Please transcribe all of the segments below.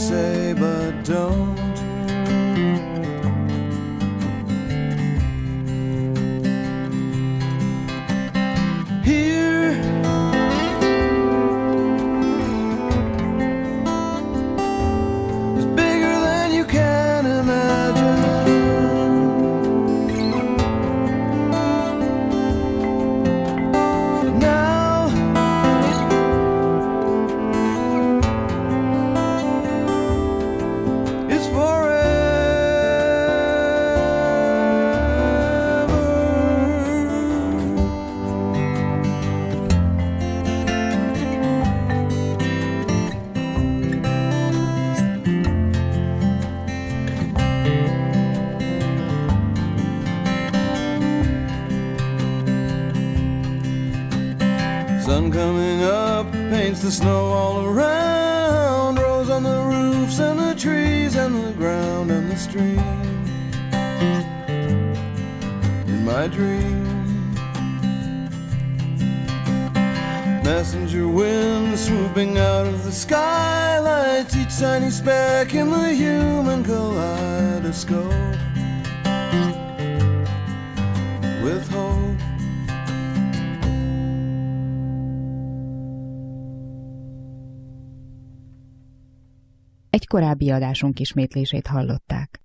say, but don't. Here, is bigger than you can imagine. Now, it's forever. Sun coming up paints the snow all around, rose on the roofs and the trees and the ground and the stream. In my dream, messenger wind swooping out of the skylights, each tiny speck in the human kaleidoscope with hope. Egy korábbi adásunk ismétlését hallották.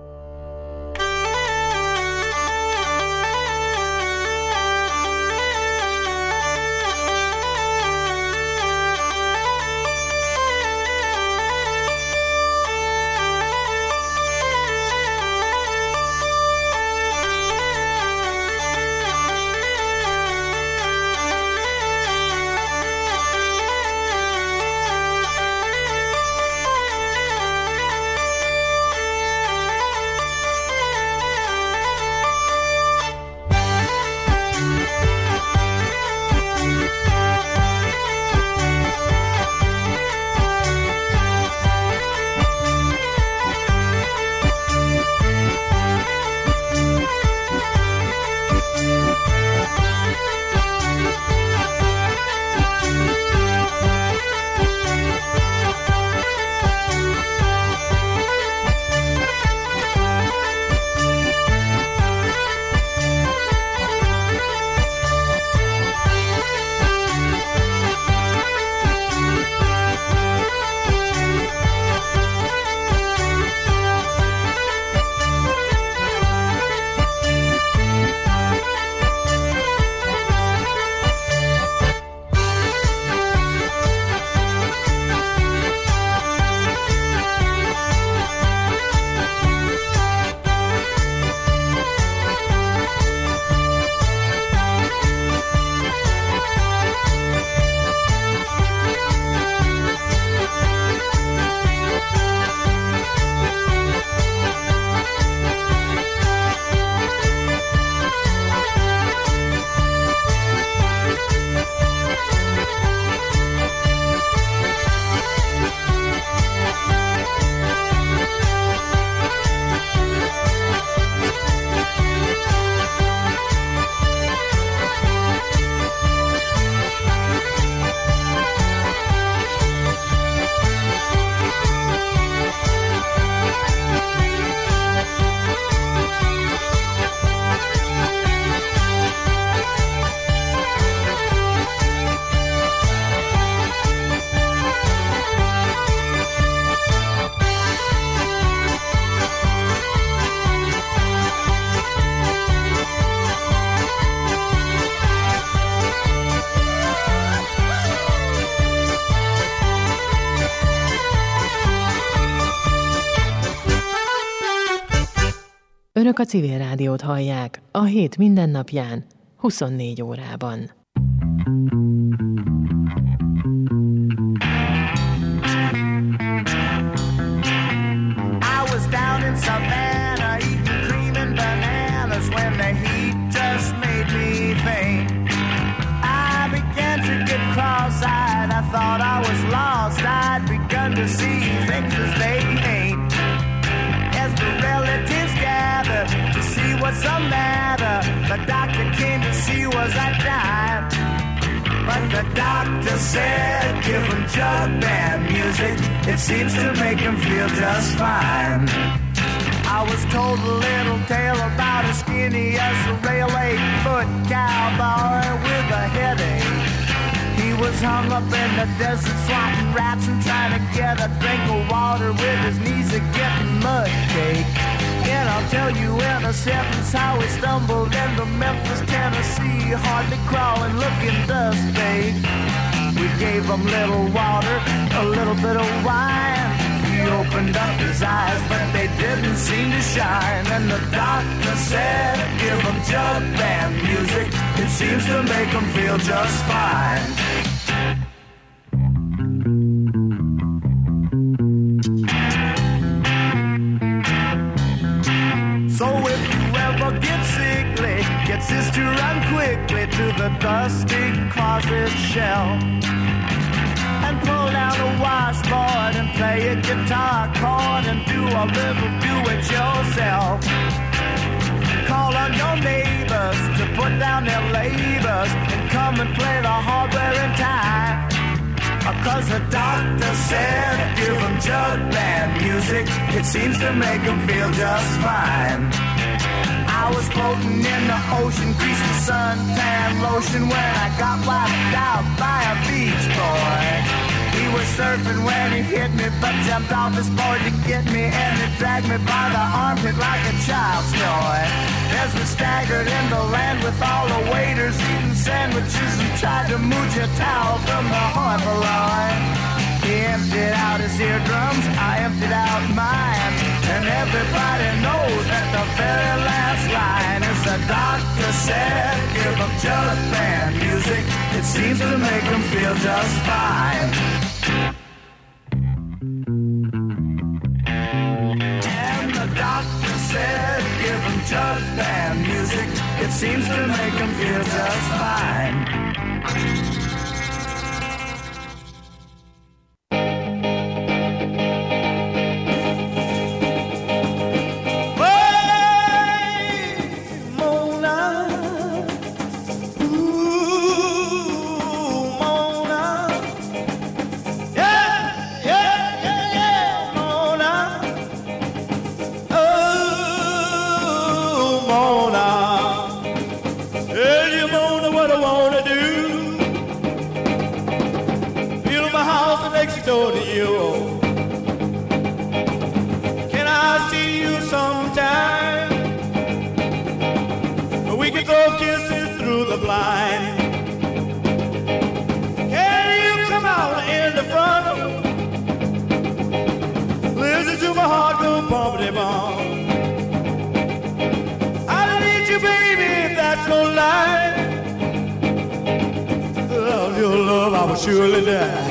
Önök a Civil Rádiót hallják a hét mindennapján, 24 órában. I was down in Savannah eating cream and bananas when the heat just made me faint. I began to get cross-eyed, I thought I was lost, I'd begun to see things as they ain't. As the relatives gathered to see what's the matter, the doctor came to see was I dying. But the doctor said, give him jug band music. It seems to make him feel just fine. I was told a little tale about a skinny as a rail 8-foot cowboy with a headache. He was hung up in the desert swatting rats and trying to get a drink of water with his knees a getting mud cake. And I'll tell you in a sentence how he stumbled into Memphis, Tennessee, hardly crawling, looking dust baked. We gave him little water, a little bit of wine. He opened up his eyes, but they didn't seem to shine. And the doctor said, give him jug band music. It seems to make him feel just fine. So if you ever get sickly, get sis to run quickly to the dusty closet shelf and pull down a washboard and play a guitar chord and do a little do-it-yourself. Call on your neighbors to put down their labors and come and play the hardware and tie. 'Cause the doctor said, give him jug band music. It seems to make him feel just fine. I was floating in the ocean, greased with suntan lotion when I got wiped out by a beach boy. He was surfing when he hit me, but jumped off his board to get me, and he dragged me by the armpit like a child's toy. As we staggered into land with all the waiters eating sandwiches and tried to mooch a towel from the hoi polloi. He emptied out his eardrums, I emptied out mine, and everybody knows that the very last line is the doctor said, give him jug band music. It seems to make him feel just fine. And the doctor said, give him jug band music. It seems to make him feel just fine. To you. Can I see you sometime? We can throw kisses through the blind. Can you come out in the front? Listen to my heart go bumpity-bump. I need you, baby, if that's no lie. Without your love, I will surely die.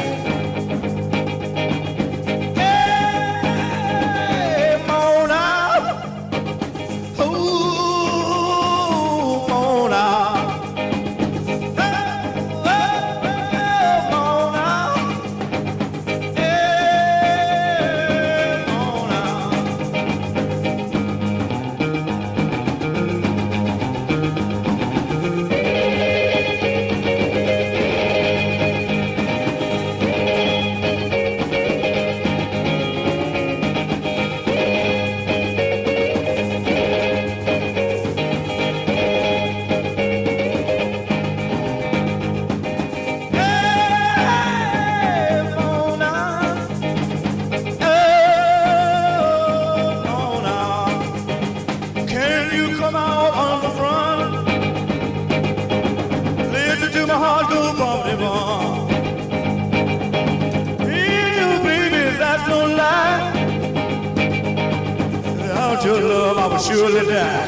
Your love, I will surely die.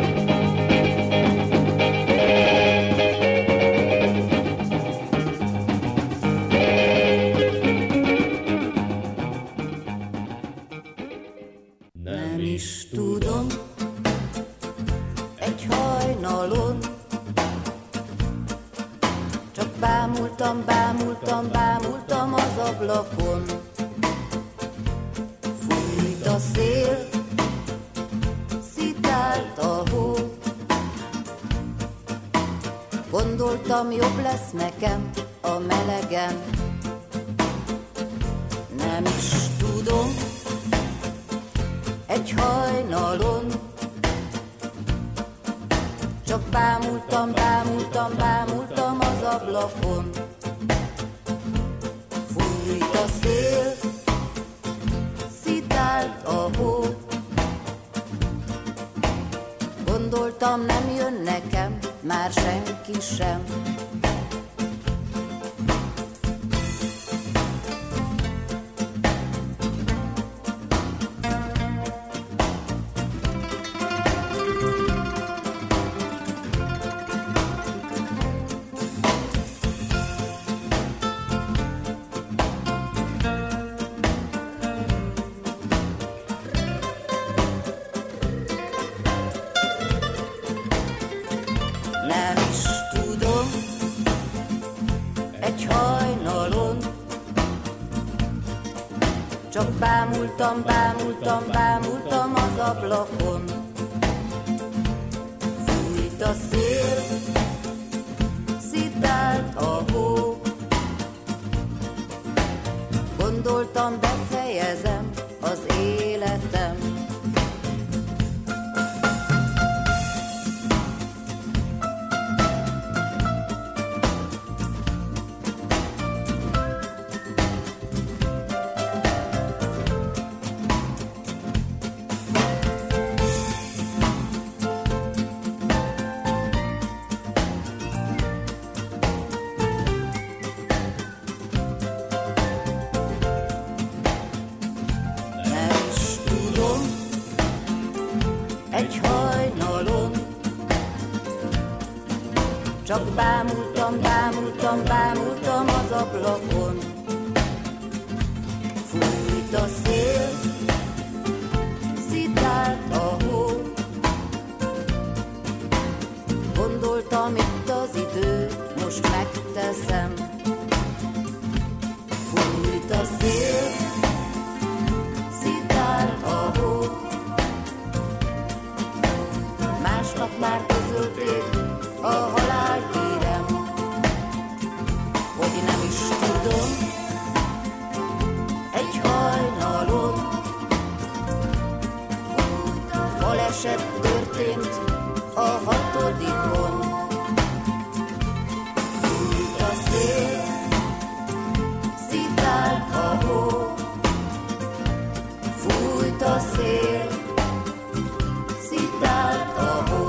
Nem is tudom, egy hajnalon csak bámultam, bámultam, bámultam az ablakon. Fújt a szél, a hó. Gondoltam, Gondoltam, jobb lesz nekem a melegen. Nem is tudom, egy hajnalon csak bámultam, bámultam, bámultam az ablakon. Fújt a szél, szitált a hó. Gondoltam, nem jön nekem már senki sem. Bámultam, bámultam, bámultam az ablakon. Fújt a szél, szitált a hó. Gondoltam, befejezem az életem. Csak bámultam, bámultam, bámultam az ablakon. Fújt a szél, szitált a hó. Gondoltam, itt az idő, most megteszem. Fújt a szél, szitált a hó. Másnap már közölték a halál hírem, hogy nem is tudom, egy hajnalon baleset történt a 6-on. Fújt a szél, szitált a hó. Fújt a szél, szitált a hó.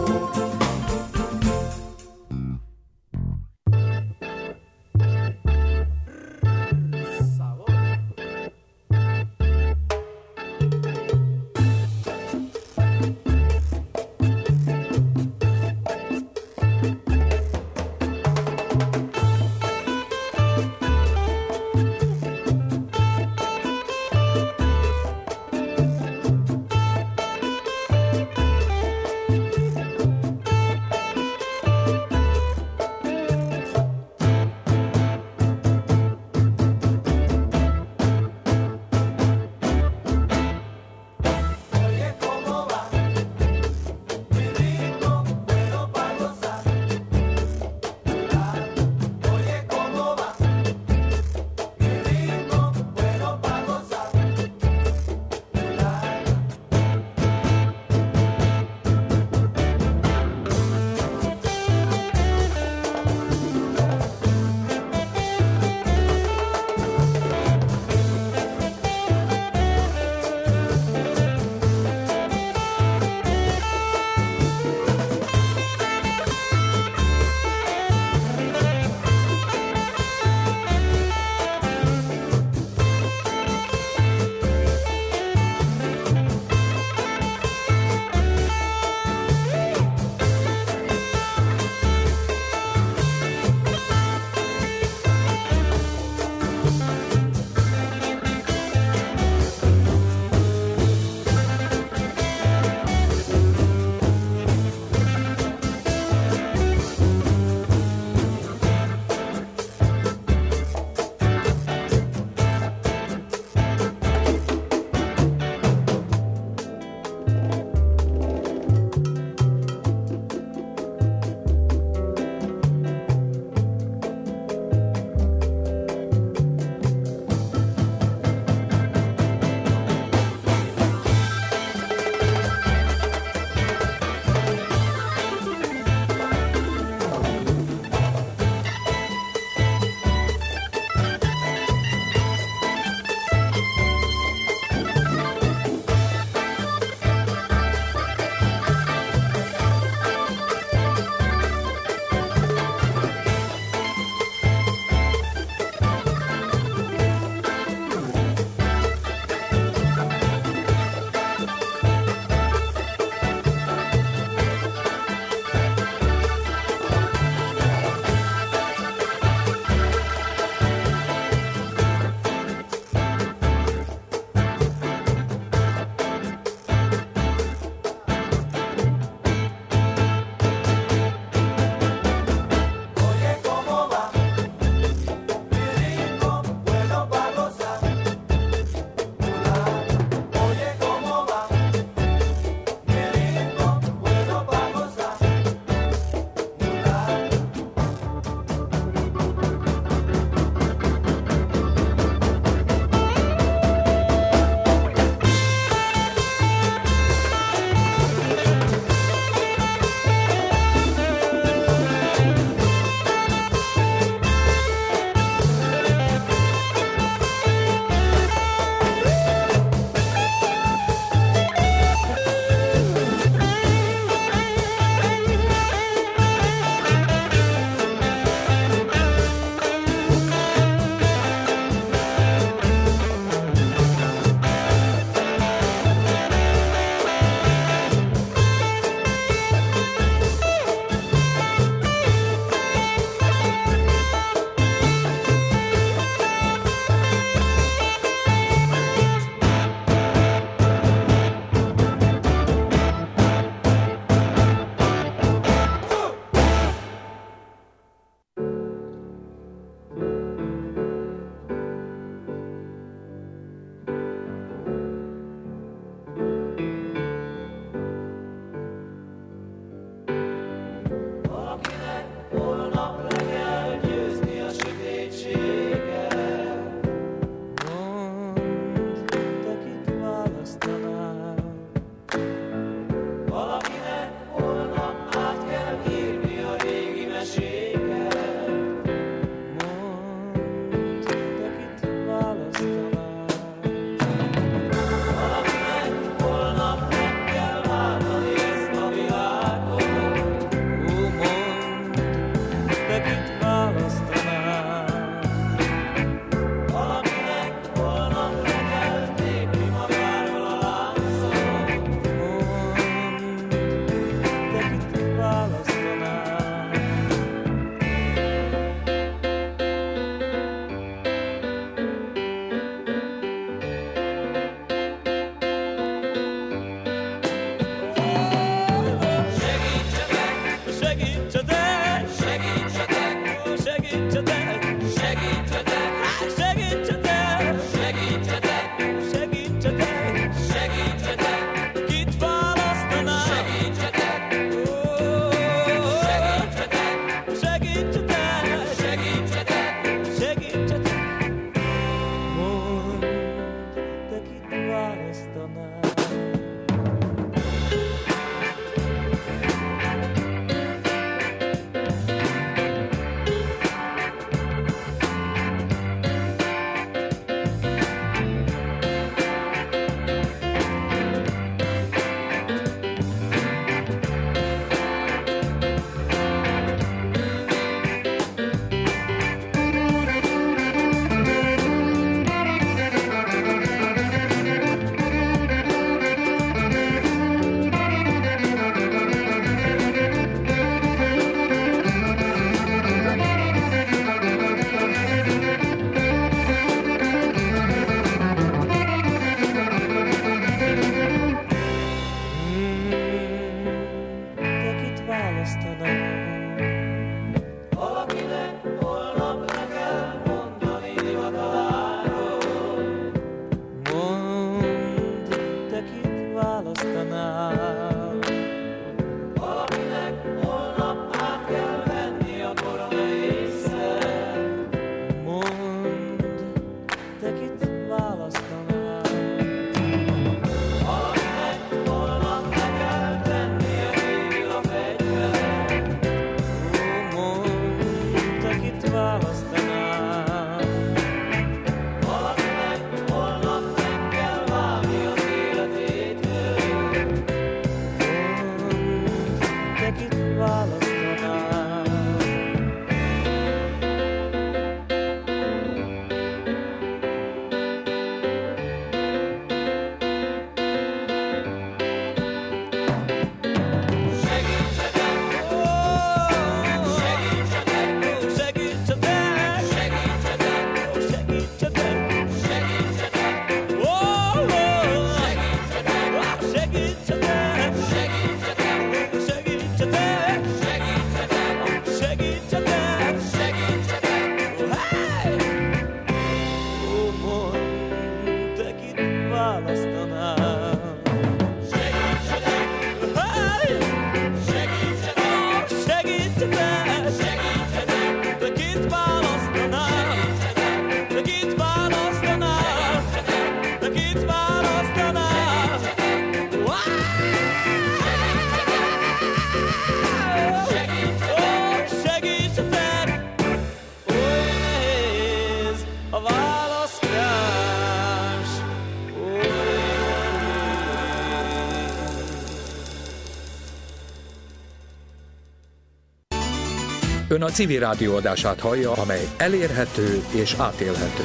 Ön a civil rádió adását hallja, amely elérhető és átélhető.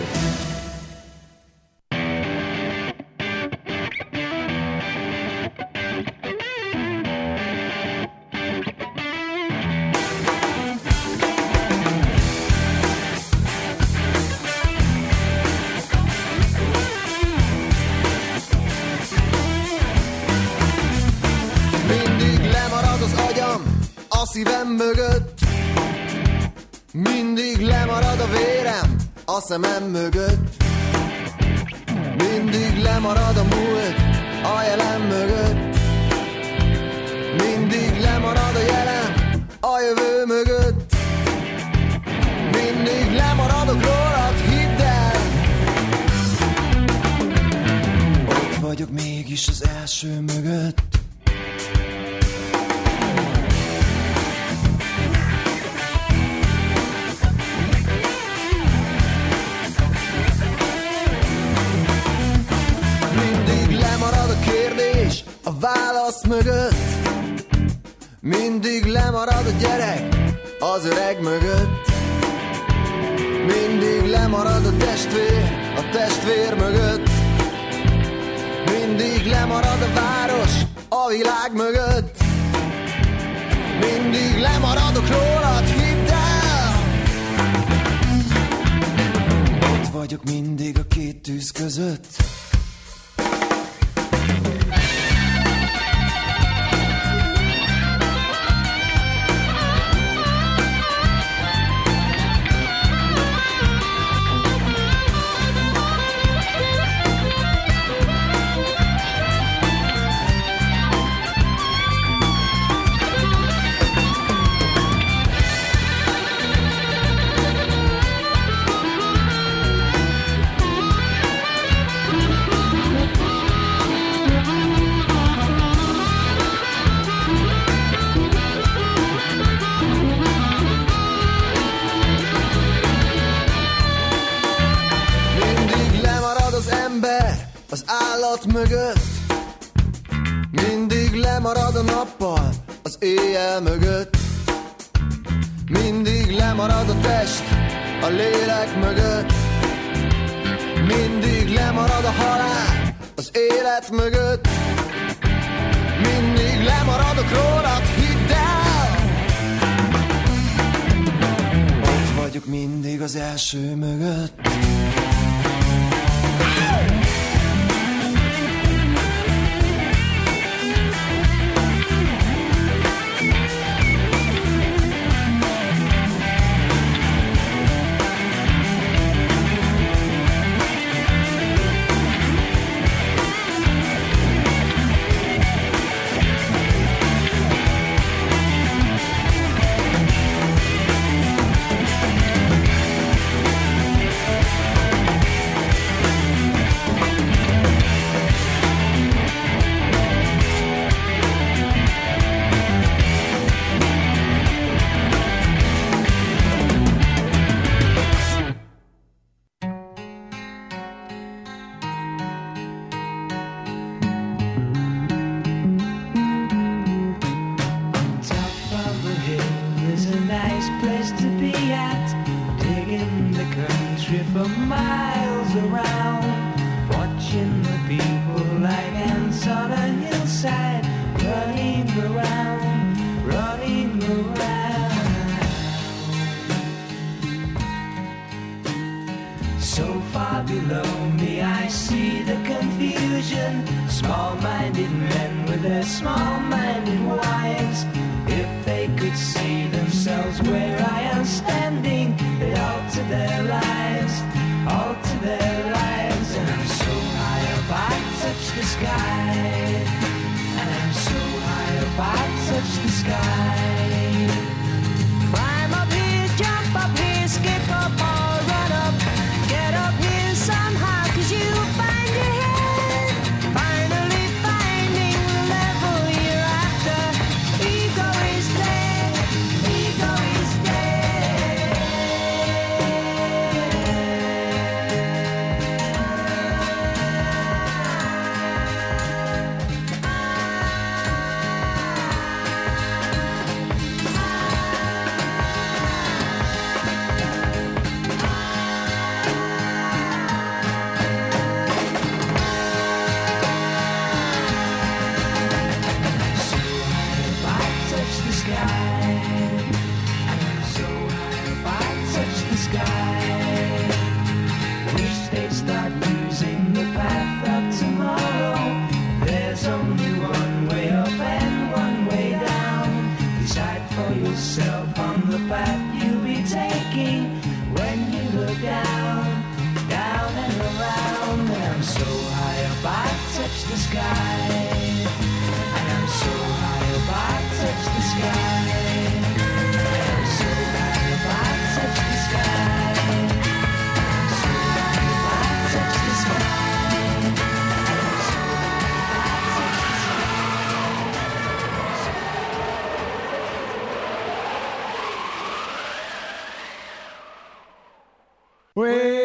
Mindig lemarad az agyam a szívem mögött, mindig lemarad a vérem a szemem mögött, mindig lemarad a múlt a jelen mögött, mindig lemarad a jelen a jövő mögött, mindig lemaradok rólad, hidd el. Ott vagyok mégis az első mögött. A válasz mögött mindig lemarad a gyerek az öreg mögött, mindig lemarad a testvér mögött, mindig lemarad a város a világ mögött, mindig lemaradok rólad, hidd el. Ott vagyok mindig a két tűz között. Az állat mögött mindig lemarad a nappal az éjjel mögött, mindig lemarad a test a lélek mögött, mindig lemarad a halál az élet mögött, mindig lemaradok rólad, hidd el. Ott vagyok mindig az első mögött. touch the sky. I am so high up, I touch the sky. I am so high up, I touch the sky. I am so high up, I touch the sky. I am so high up, I touch the sky.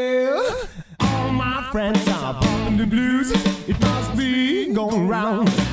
Well, all my friends are bumping the blues. It must be going round.